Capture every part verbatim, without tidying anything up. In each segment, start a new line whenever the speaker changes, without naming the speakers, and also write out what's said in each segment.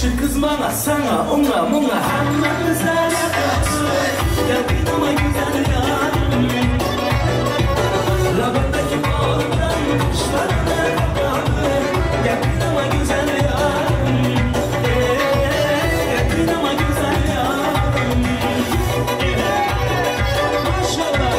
Şu kız bana sana ona muna hammamızdan yakası yakınıma güzel yarim Labındaki bağımdan kuşlarına kapalı yakınıma güzel yarim yakınıma güzel yarim maşallah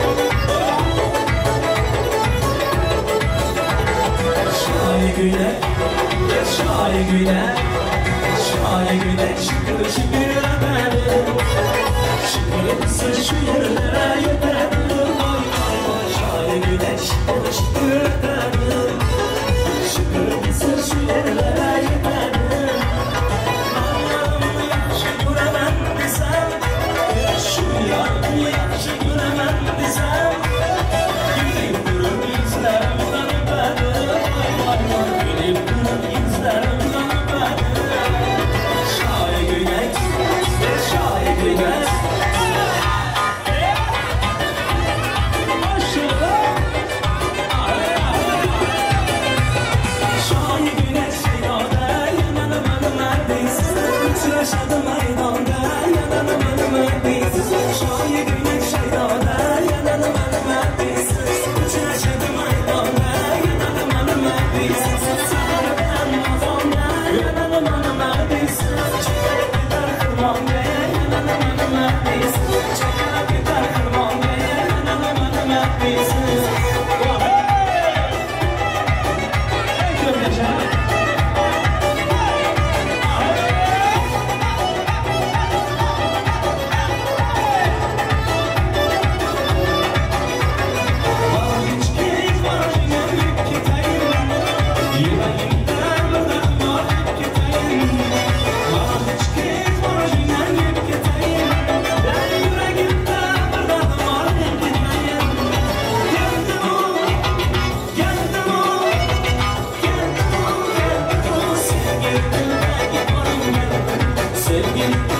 şahi güne şahi güne şahi güne şıkır şıkır öperim şıkırımsın şu yerlere yeterim şahi güne şıkır şıkır öperim şıkırımsın şu yerlere yeterim Allah'ımı yaxşı göremem desem şu yarımı yaxşı göremem desem gülüp durur yüzlerimden öperim gülüp durur yüzlerimden Yaşadım meydanda yananım önüm öpeysiz Şahi güneş şeydada yananım önüm öpeysiz Bütün yaşadım meydanda yananım önüm öpeysiz Sana ben mazonda yananım önüm öpeysiz Çekerek gider kırmam be yananım önüm öpeysiz Çekerek gider kırmam be yananım önüm öpeysiz Ey köpeşe Sevgilim